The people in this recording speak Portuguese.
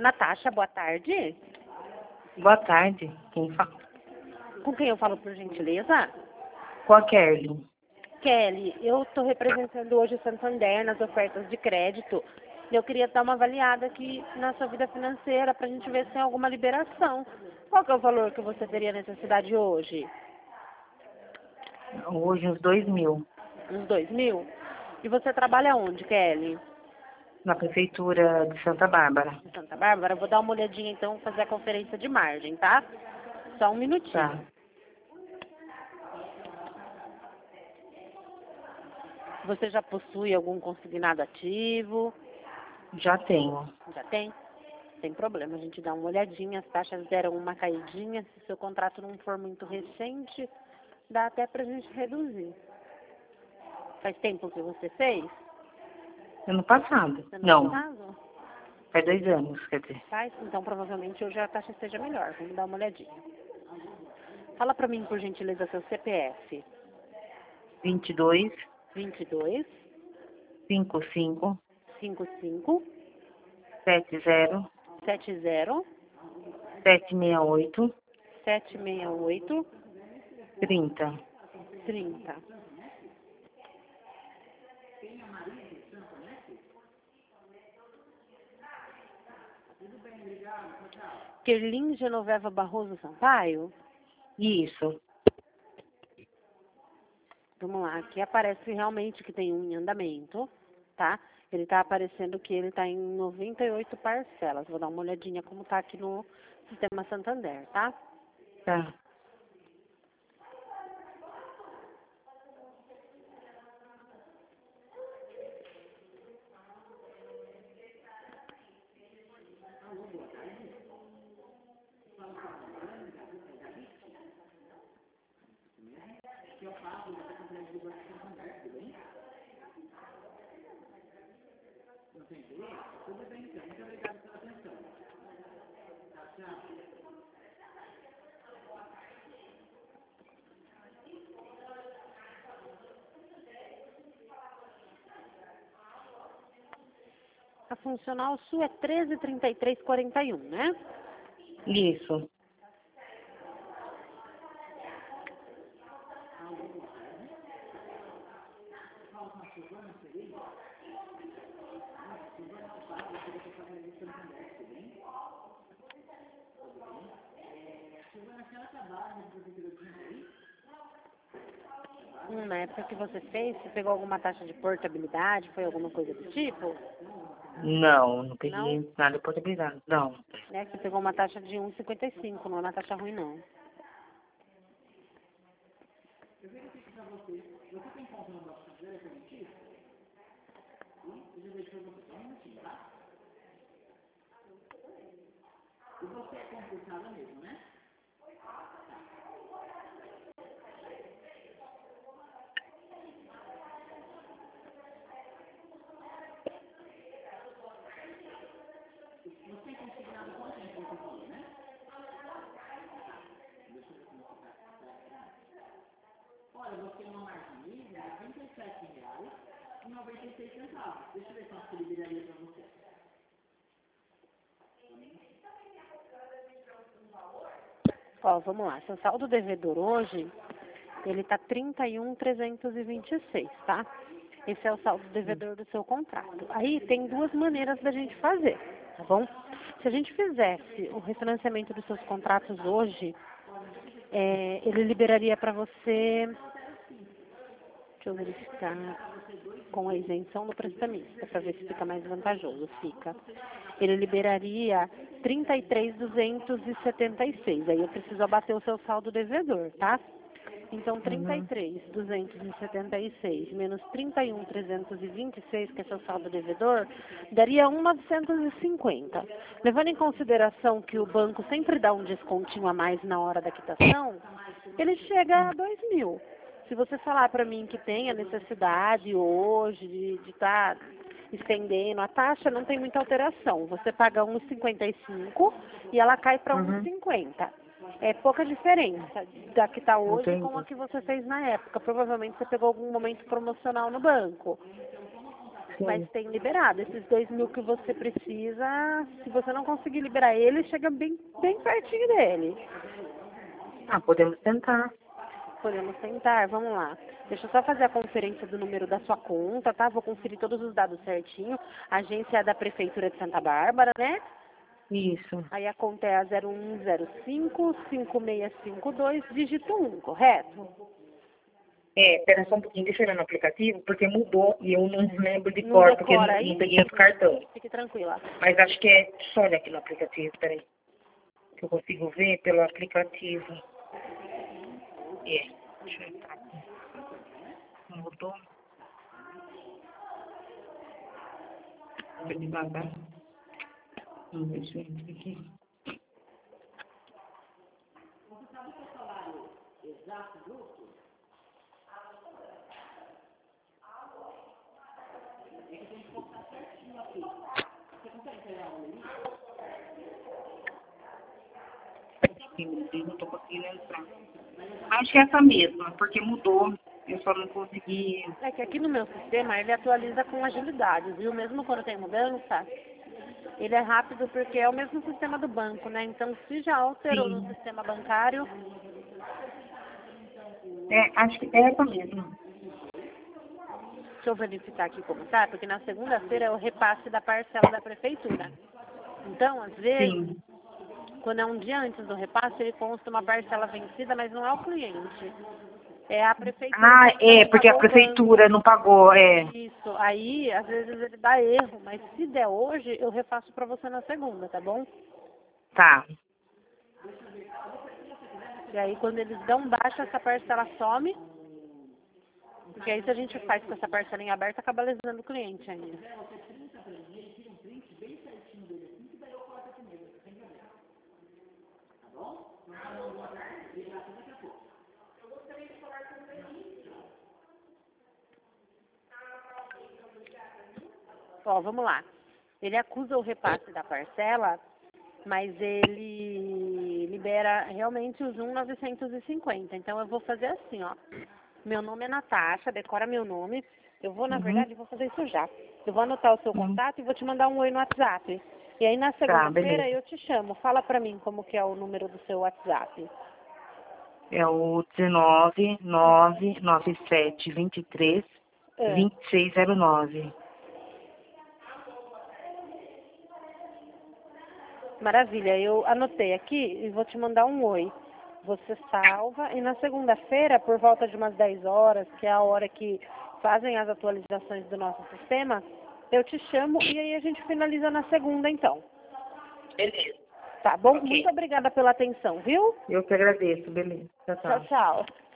Natasha, boa tarde. Boa tarde. Quem fala? Com quem eu falo, por gentileza? Com a Kelly. Kelly, eu estou representando hoje o Santander nas ofertas de crédito. Eu queria dar uma avaliada aqui na sua vida financeira para a gente ver se tem alguma liberação. Qual que é o valor que você teria necessidade hoje? Hoje uns 2.000. Uns 2.000? E você trabalha onde, Kelly? Na prefeitura de Santa Bárbara. Em Santa Bárbara? Eu vou dar uma olhadinha então, fazer a conferência de margem, tá? Só um minutinho. Tá. Você já possui algum consignado ativo? Já tenho. Já tem? Sem problema, a gente dá uma olhadinha, as taxas deram uma caidinha, se seu contrato não for muito recente, dá até pra gente reduzir. Faz tempo que você fez? Ano passado? Ano Não. passado? Faz 2 anos, quer dizer. Faz? Então provavelmente hoje a taxa esteja melhor, vamos dar uma olhadinha. Fala pra mim, por gentileza, seu CPF. 22 22 55 55 70 70 768 768 30. 30. Kerlin Genoveva Barroso Sampaio? Isso. Vamos lá, aqui aparece realmente que tem um em andamento, tá? Ele tá aparecendo que ele tá em 98 parcelas. Vou dar uma olhadinha como tá aqui no Sistema Santander, tá? Tá. A funcional sua é 133341, né? Isso. Na época que você fez, você pegou alguma taxa de portabilidade? Foi alguma coisa do tipo? Não peguei Não? nada por habilidade. Não. Né? Você pegou uma taxa de 1,55, não é uma taxa ruim, não. Ó, vamos lá. Seu saldo devedor hoje, ele tá 31.326, tá? Esse é o saldo devedor do seu contrato. Aí tem duas maneiras da gente fazer, tá bom? Se a gente fizesse o refinanciamento dos seus contratos hoje, ele liberaria para você, deixa eu verificar, com a isenção do prestamista, para ver se fica mais vantajoso. Fica. Ele liberaria 33.276. Aí eu preciso abater o seu saldo devedor, tá? Então, 33.276 menos 31.326, que é seu saldo devedor, daria 1.950. Levando em consideração que o banco sempre dá um descontinho a mais na hora da quitação, ele chega a 2.000. Se você falar para mim que tem a necessidade hoje de estar estendendo a taxa, não tem muita alteração. Você paga 1,55 e ela cai para 1,50. É pouca diferença da que está hoje com a que você fez na época. Provavelmente você pegou algum momento promocional no banco. Sim. mas tem liberado. Esses 2.000 que você precisa, se você não conseguir liberar ele, chega bem pertinho dele. Ah, podemos tentar. Podemos tentar, vamos lá. Deixa eu só fazer a conferência do número da sua conta, tá? Vou conferir todos os dados certinho. A agência é da Prefeitura de Santa Bárbara, né? Isso. Aí a conta é a 0105-5652, dígito 1, correto? Pera só um pouquinho, deixa eu olhar no aplicativo, porque mudou e eu não lembro de Não cor, porque eu decora não aí? peguei os cartões. Fique tranquila. Mas acho que é só olhar aqui no aplicativo, peraí. Que eu consigo ver pelo aplicativo. Deixa eu entrar aqui. Mudou. Foi devagar. Vamos ver se eu entro aqui. Não tô conseguindo entrar. Acho que é essa mesma, porque mudou. Eu só não consegui. É que aqui no meu sistema ele atualiza com agilidade, viu? Mesmo quando tem mudança, ele é rápido porque é o mesmo sistema do banco, né? Então, se já alterou no Sim. sistema bancário, Acho que é essa mesma. deixa eu verificar aqui como tá, porque na segunda-feira é o repasse da parcela da prefeitura. Então, às vezes, Sim. quando é um dia antes do repasse, ele consta uma parcela vencida, mas não é o cliente. É a prefeitura Ah, que ainda não porque a pagou o prefeitura banco. não pagou, Isso. Aí, às vezes, ele dá erro, mas se der hoje, eu refaço pra você na segunda, tá bom? Tá. E aí, quando eles dão baixa, essa parcela some. Porque aí, se a gente faz com essa parcelinha aberta, acaba lesando o cliente ainda. Ó, vamos lá. Ele acusa o repasse da parcela, mas ele libera realmente os 1.950. Então, eu vou fazer assim, ó. Meu nome é Natasha, decora meu nome. Eu vou, na Uhum. verdade, vou fazer isso já. Eu vou anotar o seu contato e vou te mandar um oi no WhatsApp. E aí, na Tá, segunda-feira, beleza. eu te chamo. Fala pra mim como que é o número do seu WhatsApp. É o 19 997 23 É. 2609. Maravilha, eu anotei aqui e vou te mandar um oi. Você salva e na segunda-feira, por volta de umas 10 horas, que é a hora que fazem as atualizações do nosso sistema, eu te chamo e aí a gente finaliza na segunda então. Beleza. Tá bom? Ok. Muito obrigada pela atenção, viu? Eu que agradeço, beleza. Tchau, Tchau, tchau. tchau.